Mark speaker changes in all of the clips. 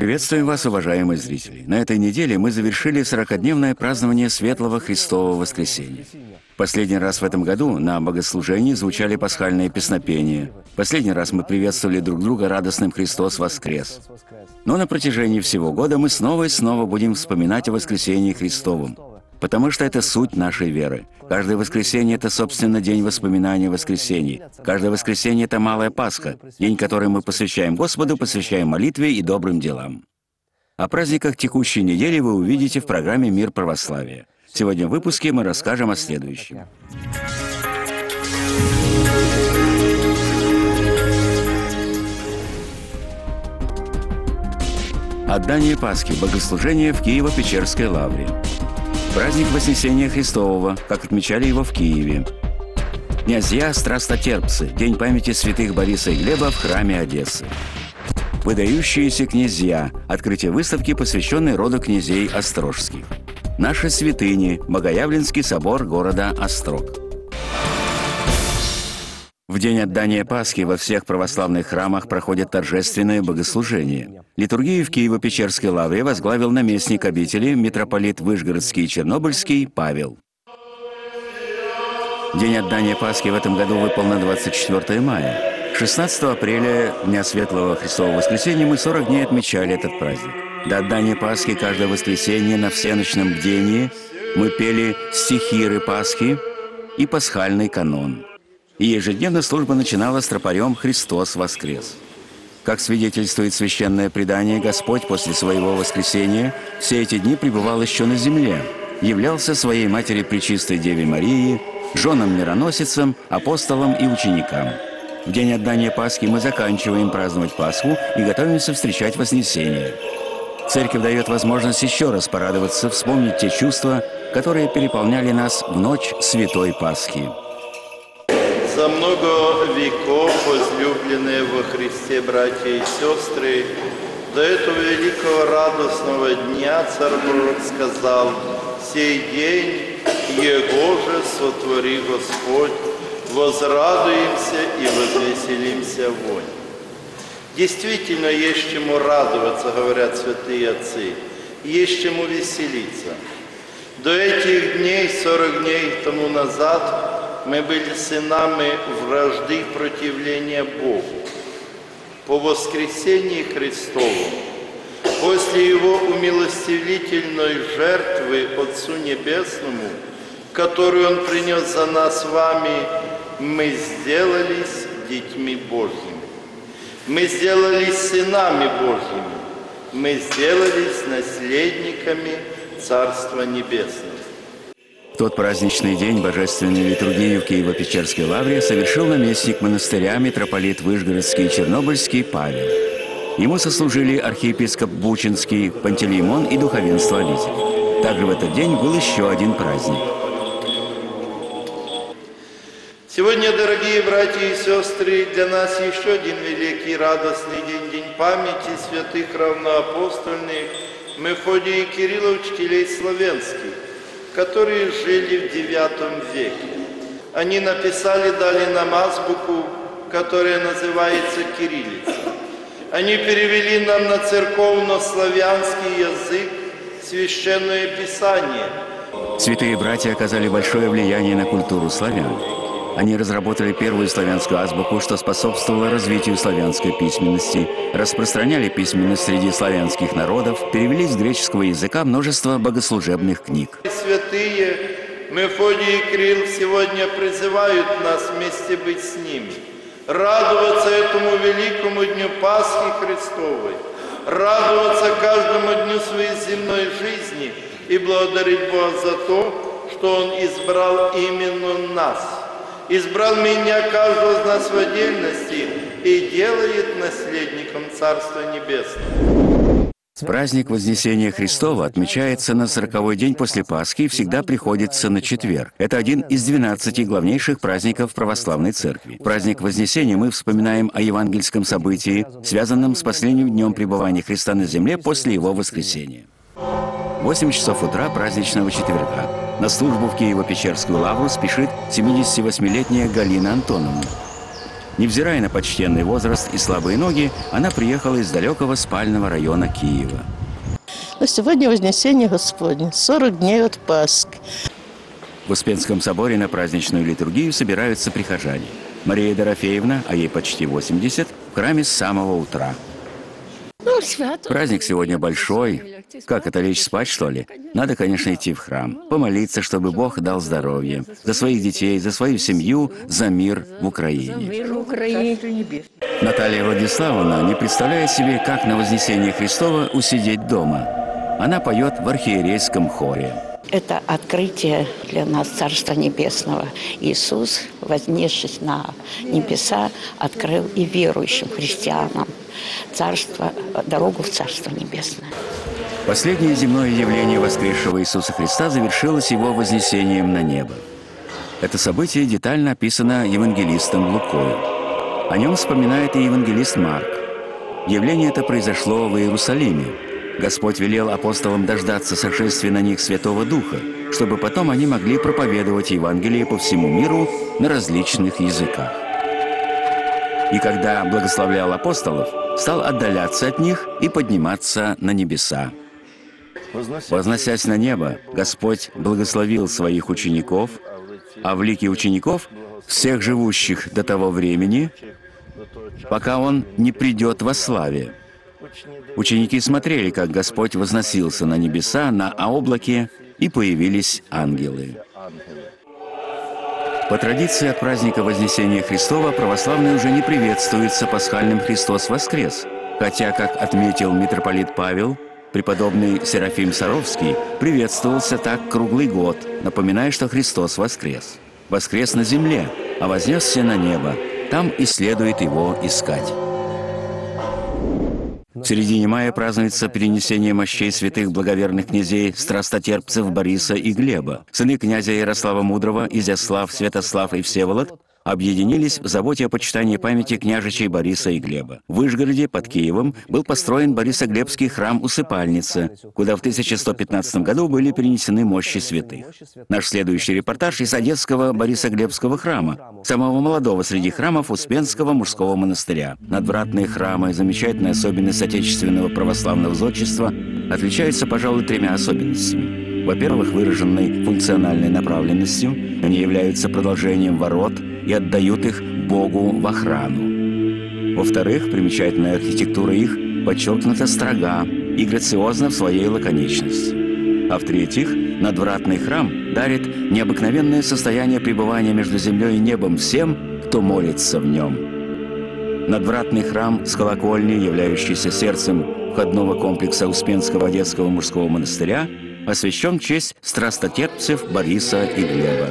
Speaker 1: Приветствуем вас, уважаемые зрители! На этой неделе мы завершили 40-дневное празднование Светлого Христового Воскресения. Последний раз в этом году на богослужении звучали пасхальные песнопения. Последний раз мы приветствовали друг друга радостным «Христос воскрес». Но на протяжении всего года мы снова и снова будем вспоминать о воскресении Христовом, потому что это суть нашей веры. Каждое воскресенье – это, собственно, день воспоминания о воскресении. Каждое воскресенье – это Малая Пасха, день, который мы посвящаем Господу, посвящаем молитве и добрым делам. О праздниках текущей недели вы увидите в программе «Мир православия». Сегодня в выпуске мы расскажем о следующем. Отдание Пасхи, богослужение в Киево-Печерской лавре. Праздник Вознесения Христового, как отмечали его в Киеве. Князья страстотерпцы, день памяти святых Бориса и Глеба в храме Одессы. Выдающиеся князья, открытие выставки, посвященной роду князей Острожских. Наши святыни, Богоявленский собор города Острог. В день отдания Пасхи во всех православных храмах проходят торжественные богослужения. Литургию в Киево-Печерской лавре возглавил наместник обители, митрополит Вышгородский и Чернобыльский Павел. День отдания Пасхи в этом году выпал на 24 мая. 16 апреля, Дня Светлого Христового Воскресения, мы 40 дней отмечали этот праздник. До отдания Пасхи каждое воскресенье на всеночном бдении мы пели стихиры Пасхи и пасхальный канон. И ежедневно служба начиналась с тропарем «Христос воскрес». Как свидетельствует священное предание, Господь после своего воскресения все эти дни пребывал еще на земле, являлся своей матери Пречистой Деве Марии, женам-мироносицам, апостолам и ученикам. В день отдания Пасхи мы заканчиваем праздновать Пасху и готовимся встречать Вознесение. Церковь дает возможность еще раз порадоваться, вспомнить те чувства, которые переполняли нас в ночь Святой Пасхи.
Speaker 2: За много веков, возлюбленные во Христе братья и сестры, до этого великого радостного дня царь Пророк сказал: «Сей день Его же сотвори Господь, возрадуемся и возвеселимся вонь». Действительно, есть чему радоваться, говорят святые отцы, есть чему веселиться. До этих дней, 40 дней тому назад, мы были сынами вражды и противления Богу. По воскресении Христову, после Его умилостивительной жертвы Отцу Небесному, которую Он принес за нас с вами, мы сделались детьми Божьими. Мы сделались сынами Божьими. Мы сделались наследниками Царства Небесного.
Speaker 1: В тот праздничный день божественную литургию в Киево-Печерской лавре совершил наместник монастыря, митрополит Вышгородский и Чернобыльский Павел. Ему сослужили архиепископ Бучинский, Пантелеймон и духовенство обители. Также в этот день был еще один праздник.
Speaker 2: Сегодня, дорогие братья и сестры, для нас еще один великий радостный день, день памяти святых равноапостольных Мефодия и Кирилла, учителей славянских, которые жили в IX веке. Они написали, дали нам азбуку, которая называется кириллица. Они перевели нам на церковно-славянский язык священное писание.
Speaker 1: Святые братья оказали большое влияние на культуру славян. Они разработали первую славянскую азбуку, что способствовало развитию славянской письменности, распространяли письменность среди славянских народов, перевели с греческого языка множество богослужебных книг.
Speaker 2: Святые Мефодий и Кирилл сегодня призывают нас вместе быть с ними, радоваться этому великому дню Пасхи Христовой, радоваться каждому дню своей земной жизни и благодарить Бога за то, что Он избрал именно нас. Избрал меня, каждого из нас в отдельности, и делает наследником Царства Небесного.
Speaker 1: Праздник Вознесения Христова отмечается на 40-й день после Пасхи и всегда приходится на четверг. Это один из 12 главнейших праздников православной церкви. В праздник Вознесения мы вспоминаем о евангельском событии, связанном с последним днем пребывания Христа на земле после Его воскресения. 8 часов утра праздничного четверга. На службу в Киево-Печерскую лавру спешит 78-летняя Галина Антоновна. Невзирая на почтенный возраст и слабые ноги, она приехала из далекого спального района Киева.
Speaker 3: Но сегодня Вознесение Господне, 40 дней от Пасхи.
Speaker 1: В Успенском соборе на праздничную литургию собираются прихожане. Мария Дорофеевна, а ей почти 80, в храме с самого утра. Праздник сегодня большой. Как это, лечь спать, что ли? Надо, конечно, идти в храм, помолиться, чтобы Бог дал здоровье. За своих детей, за свою семью, за мир в Украине. Наталья Владиславовна не представляет себе, как на Вознесение Христово усидеть дома. Она поет в архиерейском хоре.
Speaker 4: Это открытие для нас Царства Небесного. Иисус, вознесшись на небеса, открыл и верующим христианам дорогу в Царство Небесное.
Speaker 1: Последнее земное явление воскресшего Иисуса Христа завершилось его вознесением на небо. Это событие детально описано евангелистом Лукой. О нем вспоминает и евангелист Марк. Явление это произошло в Иерусалиме. Господь велел апостолам дождаться сошествия на них Святого Духа, чтобы потом они могли проповедовать Евангелие по всему миру на различных языках. И когда благословлял апостолов, стал отдаляться от них и подниматься на небеса. Возносясь на небо, Господь благословил своих учеников, а в лике учеников, всех живущих до того времени, пока Он не придет во славе. Ученики смотрели, как Господь возносился на небеса, на облаке, и появились ангелы. По традиции от праздника Вознесения Христова православные уже не приветствуются пасхальным «Христос воскрес», хотя, как отметил митрополит Павел, преподобный Серафим Саровский приветствовался так круглый год, напоминая, что Христос воскрес. Воскрес на земле, а вознесся на небо. Там и следует его искать. В середине мая празднуется перенесение мощей святых благоверных князей страстотерпцев Бориса и Глеба. Сыны князя Ярослава Мудрого, Изяслав, Святослав и Всеволод объединились в заботе о почитании памяти княжичей Бориса и Глеба. В Выжгороде под Киевом был построен Борисоглебский храм-усыпальница, куда в 1115 году были перенесены мощи святых. Наш следующий репортаж из Одесского Борисоглебского храма, самого молодого среди храмов Успенского мужского монастыря. Надвратные храмы, замечательная особенность отечественного православного зодчества, отличаются, пожалуй, тремя особенностями. Во-первых, выраженной функциональной направленностью. Они являются продолжением ворот и отдают их Богу в охрану. Во-вторых, примечательная архитектура их подчеркнута строга и грациозна в своей лаконичности. А в-третьих, надвратный храм дарит необыкновенное состояние пребывания между землей и небом всем, кто молится в нем. Надвратный храм с колокольней, являющийся сердцем входного комплекса Успенского Одесского мужского монастыря, освящен в честь страстотерпцев Бориса и Глеба.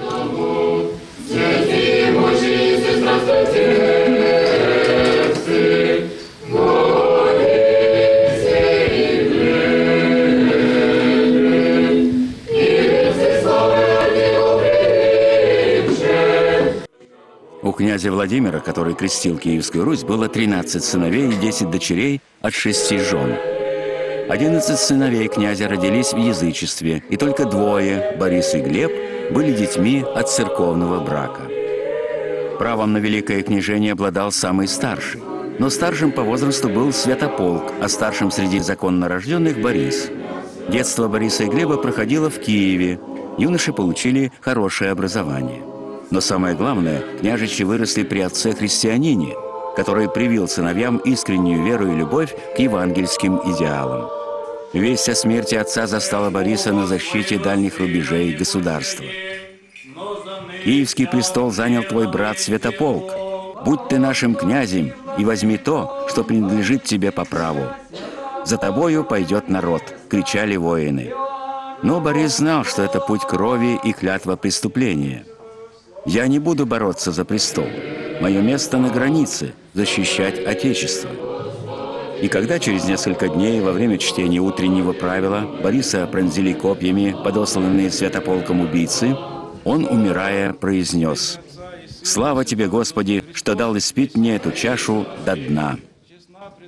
Speaker 1: У князя Владимира, который крестил Киевскую Русь, было 13 сыновей и 10 дочерей от 6 жен. 11 сыновей князя родились в язычестве, и только 2, Борис и Глеб, были детьми от церковного брака. Правом на великое княжение обладал самый старший, но старшим по возрасту был Святополк, а старшим среди законно рожденных – Борис. Детство Бориса и Глеба проходило в Киеве, юноши получили хорошее образование. Но самое главное, княжичи выросли при отце-христианине, который привил сыновьям искреннюю веру и любовь к евангельским идеалам. Весть о смерти отца застала Бориса на защите дальних рубежей государства. «Киевский престол занял твой брат Святополк. Будь ты нашим князем и возьми то, что принадлежит тебе по праву. За тобою пойдет народ», — кричали воины. Но Борис знал, что это путь крови и клятва преступления. «Я не буду бороться за престол. Мое место на границе – защищать Отечество». И когда через несколько дней во время чтения утреннего правила Бориса пронзили копьями подосланные Святополком убийцы, он, умирая, произнес: «Слава тебе, Господи, что дал испить мне эту чашу до дна».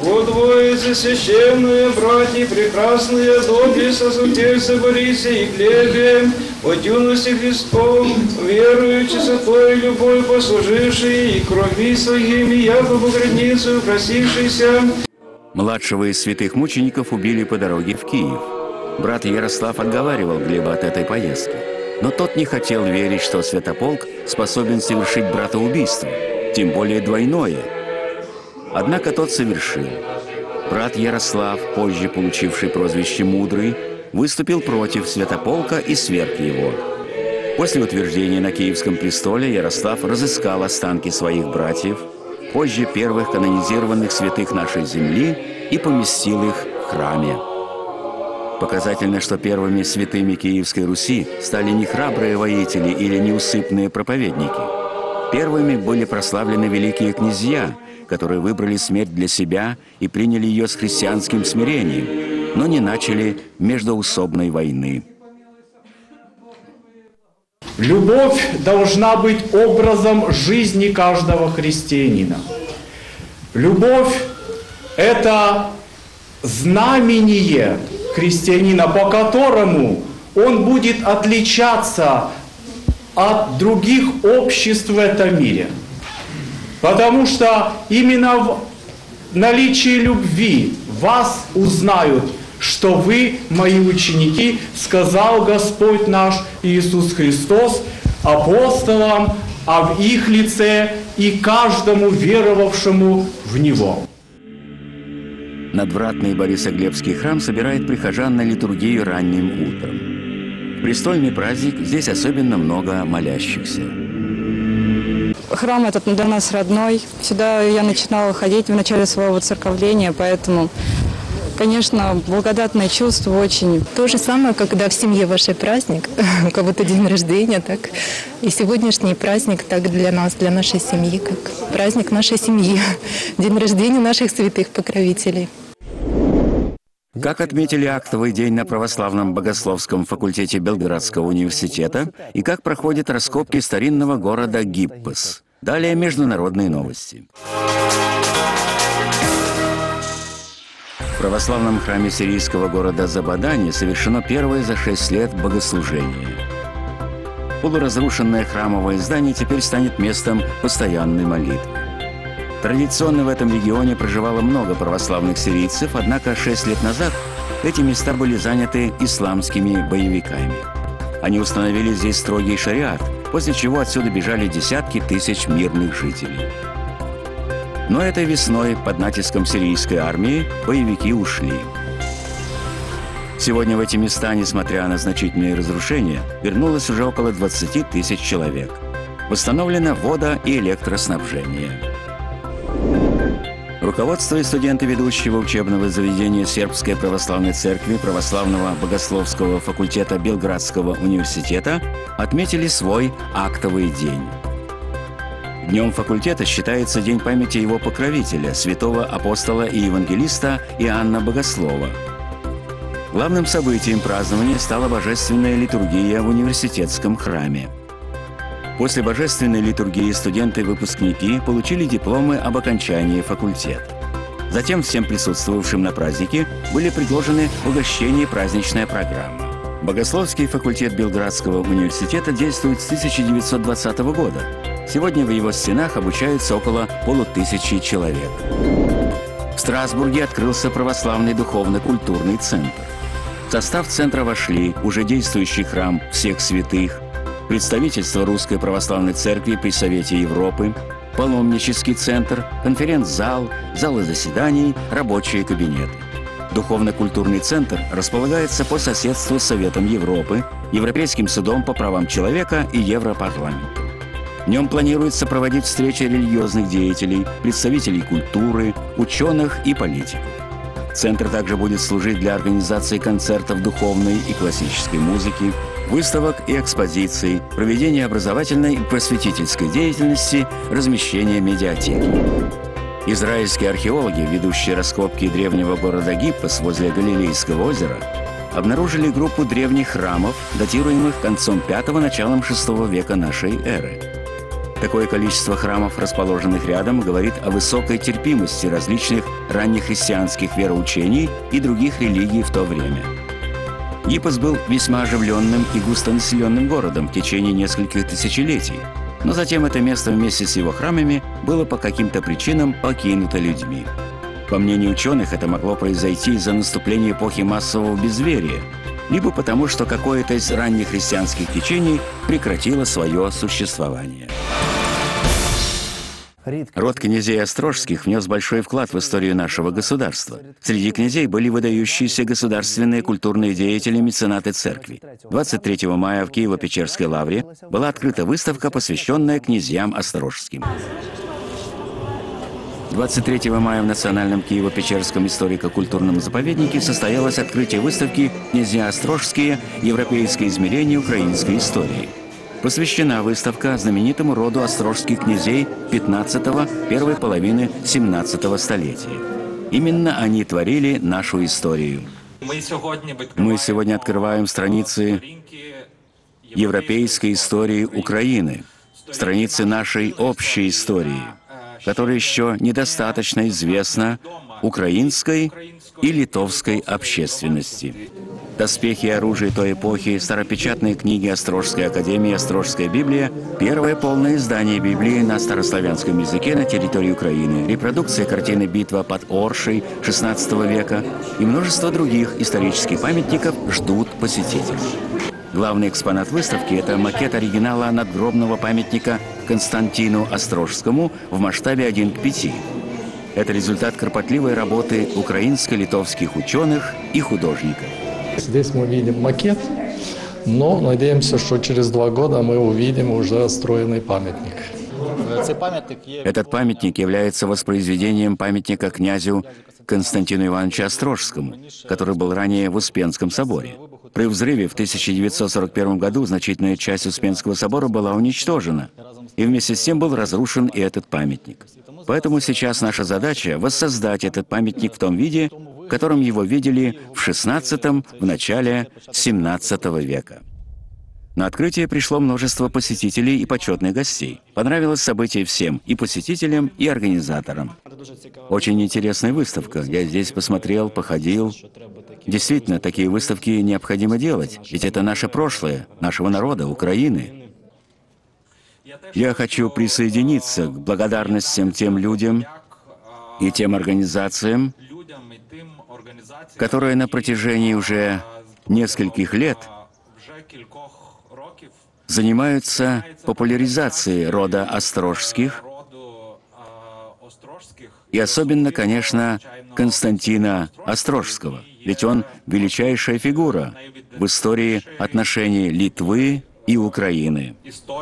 Speaker 5: Подвоицы священные, братья прекрасные, добрые сосудельцы Борисе и Глебе, от юности Христов, веруючи святой любовь послуживший, и крови своими, якобы границу просившийся.
Speaker 1: Младшего из святых мучеников убили по дороге в Киев. Брат Ярослав отговаривал Глеба от этой поездки, но тот не хотел верить, что Святополк способен совершить братоубийство, тем более двойное. Однако тот совершил. Брат Ярослав, позже получивший прозвище «Мудрый», выступил против Святополка и сверг его. После утверждения на Киевском престоле Ярослав разыскал останки своих братьев, позже первых канонизированных святых нашей земли, и поместил их в храме. Показательно, что первыми святыми Киевской Руси стали не храбрые воители или неусыпные проповедники. Первыми были прославлены великие князья, которые выбрали смерть для себя и приняли ее с христианским смирением, но не начали междоусобной войны.
Speaker 6: Любовь должна быть образом жизни каждого христианина. Любовь – это знамение христианина, по которому он будет отличаться от других обществ в этом мире. Потому что именно в наличии любви вас узнают, что вы мои ученики, сказал Господь наш Иисус Христос апостолам, а в их лице и каждому веровавшему в Него.
Speaker 1: Надвратный Борисоглебский храм собирает прихожан на литургию ранним утром. В престольный праздник здесь особенно много молящихся.
Speaker 7: Храм этот для нас родной. Сюда я начинала ходить в начале своего церковления, поэтому, конечно, благодатное чувство очень.
Speaker 8: То же самое, когда в семье вашей праздник, у кого-то день рождения, так и сегодняшний праздник так для нас, для нашей семьи, как праздник нашей семьи, день рождения наших святых покровителей.
Speaker 1: Как отметили актовый день на православном богословском факультете Белградского университета и как проходят раскопки старинного города Гиппос. Далее международные новости. В православном храме сирийского города Забадани совершено первое за 6 лет богослужение. Полуразрушенное храмовое здание теперь станет местом постоянной молитвы. Традиционно в этом регионе проживало много православных сирийцев, однако 6 лет назад эти места были заняты исламскими боевиками. Они установили здесь строгий шариат, после чего отсюда бежали десятки тысяч мирных жителей. Но этой весной под натиском сирийской армии боевики ушли. Сегодня в эти места, несмотря на значительные разрушения, вернулось уже около 20 тысяч человек. Восстановлено водо- и электроснабжение. Руководство и студенты ведущего учебного заведения Сербской православной церкви Православного богословского факультета Белградского университета отметили свой актовый день. Днем факультета считается День памяти его покровителя, святого апостола и евангелиста Иоанна Богослова. Главным событием празднования стала божественная литургия в университетском храме. После божественной литургии студенты и выпускники получили дипломы об окончании факультета. Затем всем присутствовавшим на празднике были предложены угощение и праздничная программа. Богословский факультет Белградского университета действует с 1920 года. Сегодня в его стенах обучаются около 500 человек. В Страсбурге открылся православный духовно-культурный центр. В состав центра вошли уже действующий храм всех святых, представительство Русской Православной Церкви при Совете Европы, паломнический центр, конференц-зал, залы заседаний, рабочие кабинеты. Духовно-культурный центр располагается по соседству с Советом Европы, Европейским судом по правам человека и Европарламентом. В нем планируется проводить встречи религиозных деятелей, представителей культуры, ученых и политиков. Центр также будет служить для организации концертов духовной и классической музыки, выставок и экспозиций, проведения образовательной и просветительской деятельности, размещения медиатеки. Израильские археологи, ведущие раскопки древнего города Гиппос возле Галилейского озера, обнаружили группу древних храмов, датируемых концом V – началом VI века нашей эры. Такое количество храмов, расположенных рядом, говорит о высокой терпимости различных раннехристианских вероучений и других религий в то время. Ипос был весьма оживленным и густонаселенным городом в течение нескольких тысячелетий, но затем это место вместе с его храмами было по каким-то причинам покинуто людьми. По мнению ученых, это могло произойти из-за наступления эпохи массового безверия, либо потому, что какое-то из ранних христианских течений прекратило свое существование. Род князей Острожских внес большой вклад в историю нашего государства. Среди князей были выдающиеся государственные культурные деятели, меценаты церкви. 23 мая в Киево-Печерской лавре была открыта выставка, посвященная князьям Острожским. 23 мая в Национальном Киево-Печерском историко-культурном заповеднике состоялось открытие выставки «Князья Острожские. Европейское измерение украинской истории». Посвящена выставка знаменитому роду острожских князей XV – первой половины XVII столетия. Именно они творили нашу историю. Мы сегодня открываем страницы европейской истории Украины, страницы нашей общей истории, которая еще недостаточно известна украинской и литовской общественности. Доспехи и оружие той эпохи, старопечатные книги Острожской академии, Острожская Библия, первое полное издание Библии на старославянском языке на территории Украины, репродукция картины «Битва под Оршей» XVI века и множество других исторических памятников ждут посетителей. Главный экспонат выставки – это макет оригинала надгробного памятника Константину Острожскому в масштабе 1:5. Это результат кропотливой работы украинско-литовских ученых и художников.
Speaker 9: Здесь мы видим макет, но надеемся, что через 2 года мы увидим уже отстроенный памятник.
Speaker 1: Этот памятник является воспроизведением памятника князю Константину Ивановичу Острожскому, который был ранее в Успенском соборе. При взрыве в 1941 году значительная часть Успенского собора была уничтожена, и вместе с тем был разрушен и этот памятник. Поэтому сейчас наша задача – воссоздать этот памятник в том виде, в котором его видели в XVI, в начале XVII века. На открытие пришло множество посетителей и почетных гостей. Понравилось событие всем – и посетителям, и организаторам. Очень интересная выставка. Я здесь посмотрел, походил. Действительно, такие выставки необходимо делать, ведь это наше прошлое, нашего народа, Украины. Я хочу присоединиться к благодарностям тем людям и тем организациям, которые на протяжении уже нескольких лет занимаются популяризацией рода Острожских, и особенно, конечно, Константина Острожского, ведь он величайшая фигура в истории отношений Литвы и Украины.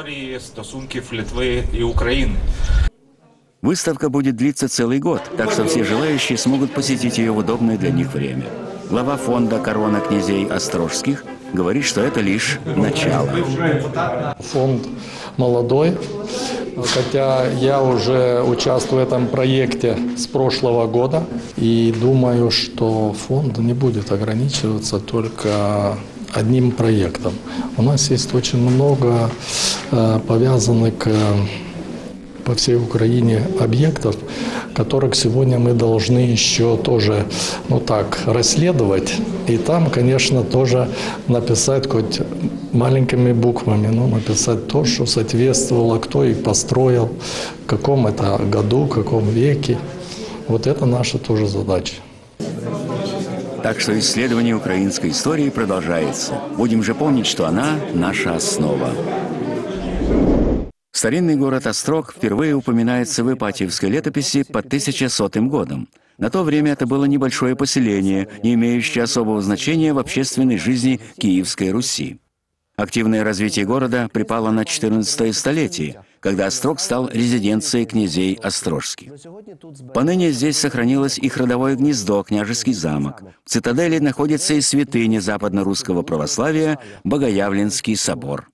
Speaker 1: Выставка будет длиться целый год, так что все желающие смогут посетить ее в удобное для них время. Глава фонда «Корона князей Острожских» говорит, что это лишь начало.
Speaker 9: Фонд молодой, хотя я уже участвую в этом проекте с прошлого года и думаю, что фонд не будет ограничиваться только одним проектом. У нас есть очень много повязанных по всей Украине объектов, которых сегодня мы должны еще тоже, расследовать. И там, конечно, тоже написать хоть маленькими буквами, написать то, что соответствовало, кто их построил, в каком это году, в каком веке. Вот это наша тоже задача.
Speaker 1: Так что исследование украинской истории продолжается. Будем же помнить, что она – наша основа. Старинный город Острог впервые упоминается в Ипатьевской летописи под 1100 годом. На то время это было небольшое поселение, не имеющее особого значения в общественной жизни Киевской Руси. Активное развитие города припало на XIV столетие, когда Острог стал резиденцией князей Острожских. Поныне здесь сохранилось их родовое гнездо, княжеский замок. В цитадели находится и святыня западно-русского православия – Богоявленский собор.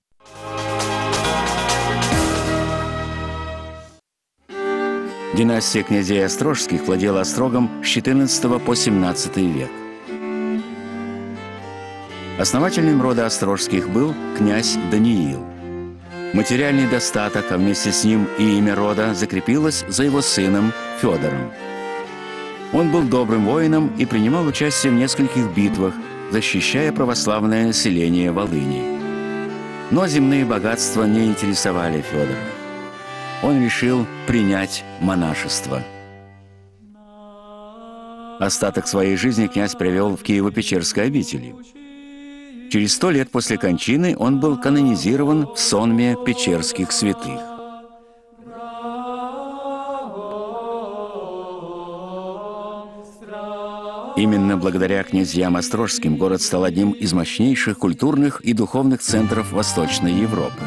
Speaker 1: Династия князей Острожских владела Острогом с XIV по XVII век. Основателем рода Острожских был князь Даниил. Материальный достаток, а вместе с ним и имя рода закрепилось за его сыном Федором. Он был добрым воином и принимал участие в нескольких битвах, защищая православное население Волыни. Но земные богатства не интересовали Федора. Он решил принять монашество. Остаток своей жизни князь провел в Киево-Печерской обители. Через 100 лет после кончины он был канонизирован в сонме печерских святых. Именно благодаря князьям острожским город стал одним из мощнейших культурных и духовных центров Восточной Европы.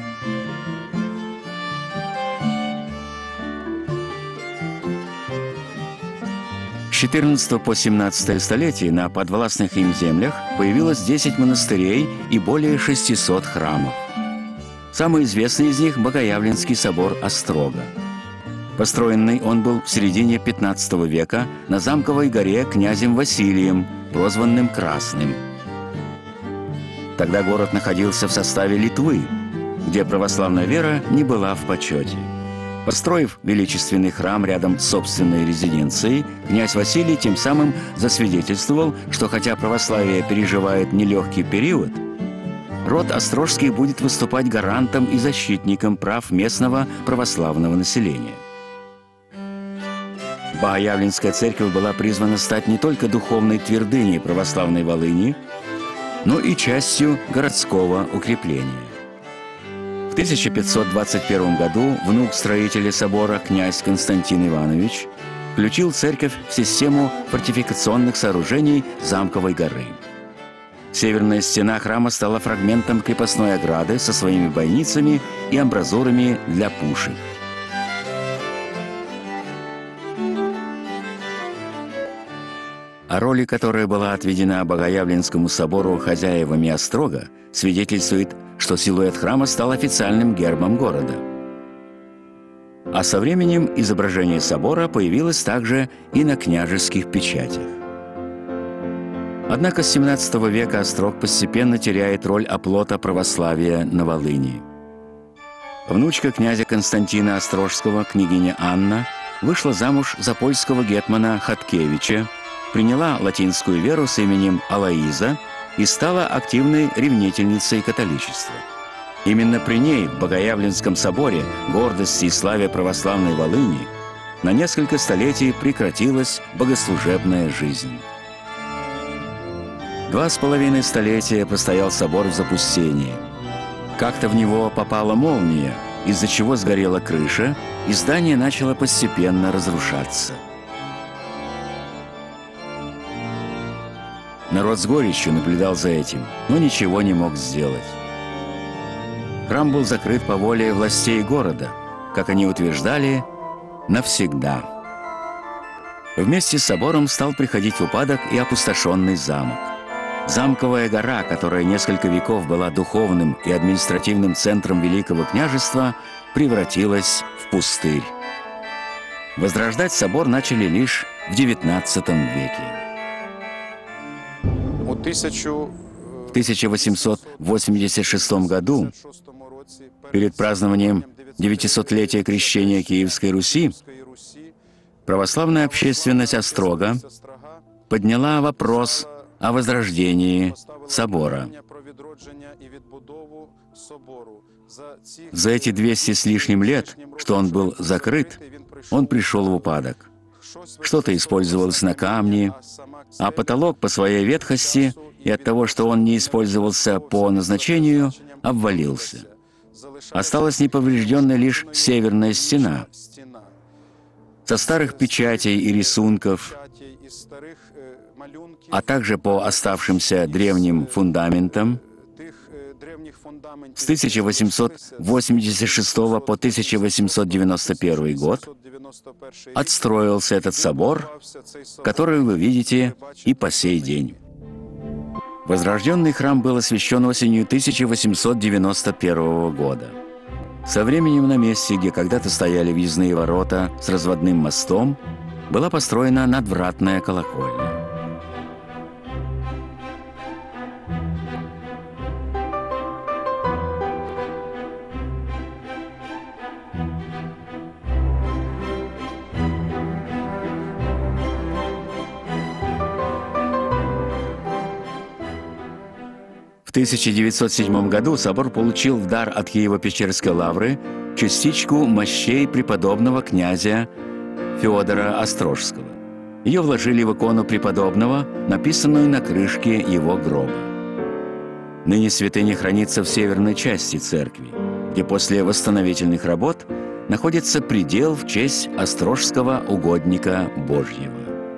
Speaker 1: С XIV по XVII столетие на подвластных им землях появилось 10 монастырей и более 600 храмов. Самый известный из них – Богоявленский собор Острога. Построенный он был в середине XV века на Замковой горе князем Василием, прозванным Красным. Тогда город находился в составе Литвы, где православная вера не была в почете. Построив величественный храм рядом с собственной резиденцией, князь Василий тем самым засвидетельствовал, что хотя православие переживает нелегкий период, род Острожский будет выступать гарантом и защитником прав местного православного населения. Богоявленская церковь была призвана стать не только духовной твердыней православной Волыни, но и частью городского укрепления. В 1521 году внук строителя собора князь Константин Иванович включил церковь в систему фортификационных сооружений Замковой горы. Северная стена храма стала фрагментом крепостной ограды со своими бойницами и амбразурами для пушек. О роли, которая была отведена Богоявленскому собору хозяевами Острога, свидетельствует, что силуэт храма стал официальным гербом города. А со временем изображение собора появилось также и на княжеских печатях. Однако с XVII века Острог постепенно теряет роль оплота православия на Волыни. Внучка князя Константина Острожского, княгиня Анна, вышла замуж за польского гетмана Хаткевича, приняла латинскую веру с именем Алоиза и стала активной ревнительницей католичества. Именно при ней, в Богоявленском соборе, гордости и славе православной Волыни, на несколько столетий прекратилась богослужебная жизнь. 2,5 столетия простоял собор в запустении. Как-то в него попала молния, из-за чего сгорела крыша, и здание начало постепенно разрушаться. Народ с горечью наблюдал за этим, но ничего не мог сделать. Храм был закрыт по воле властей города, как они утверждали, навсегда. Вместе с собором стал приходить в упадок и опустошенный замок. Замковая гора, которая несколько веков была духовным и административным центром Великого княжества, превратилась в пустырь. Возрождать собор начали лишь в XIX веке. В 1886 году, перед празднованием 900-летия крещения Киевской Руси, православная общественность Острога подняла вопрос о возрождении собора. За эти 200 с лишним лет, что он был закрыт, он пришел в упадок. Что-то использовалось на камне, а потолок по своей ветхости и от того, что он не использовался по назначению, обвалился. Осталась неповрежденной лишь северная стена. Со старых печатей и рисунков, а также по оставшимся древним фундаментам, с 1886 по 1891 год отстроился этот собор, который вы видите и по сей день. Возрожденный храм был освящен осенью 1891 года. Со временем на месте, где когда-то стояли въездные ворота с разводным мостом, была построена надвратная колокольня. В 1907 году собор получил в дар от Киево-Печерской лавры частичку мощей преподобного князя Феодора Острожского. Ее вложили в икону преподобного, написанную на крышке его гроба. Ныне святыня хранится в северной части церкви, где после восстановительных работ находится предел в честь Острожского угодника Божьего.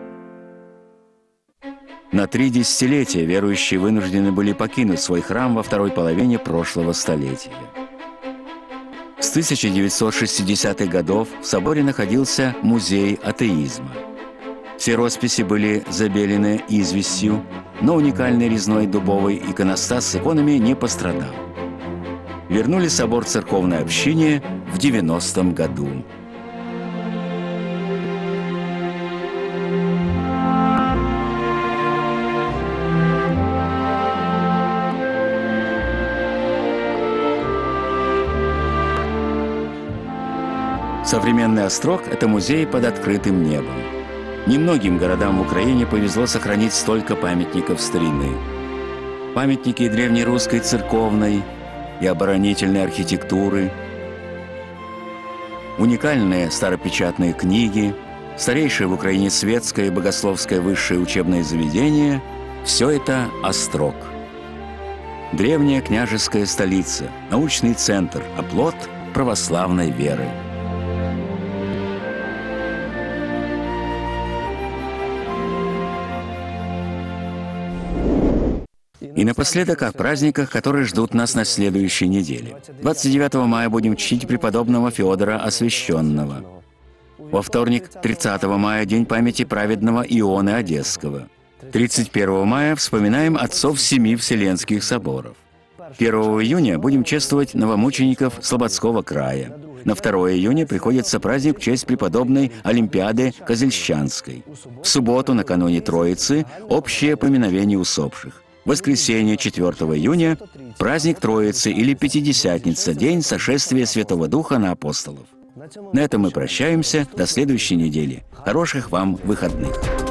Speaker 1: На 3 десятилетия верующие вынуждены были покинуть свой храм во второй половине прошлого столетия. С 1960-х годов в соборе находился музей атеизма. Все росписи были забелены известью, но уникальный резной дубовый иконостас с иконами не пострадал. Вернули собор церковной общине в 90-м году. Современный Острог – это музей под открытым небом. Немногим городам в Украине повезло сохранить столько памятников старины. Памятники древнерусской церковной и оборонительной архитектуры, уникальные старопечатные книги, старейшее в Украине светское и богословское высшее учебное заведение – все это Острог. Древняя княжеская столица, научный центр, оплот православной веры. И напоследок о праздниках, которые ждут нас на следующей неделе. 29 мая будем чтить преподобного Феодора Освященного. Во вторник, 30 мая, день памяти праведного Ионы Одесского. 31 мая вспоминаем отцов 7 Вселенских соборов. 1 июня будем чествовать новомучеников Слободского края. На 2 июня приходится праздник в честь преподобной Олимпиады Козельщанской. В субботу, накануне Троицы, общее поминовение усопших. В воскресенье, 4 июня, праздник Троицы или Пятидесятница, день сошествия Святого Духа на апостолов. На этом мы прощаемся до следующей недели. Хороших вам выходных!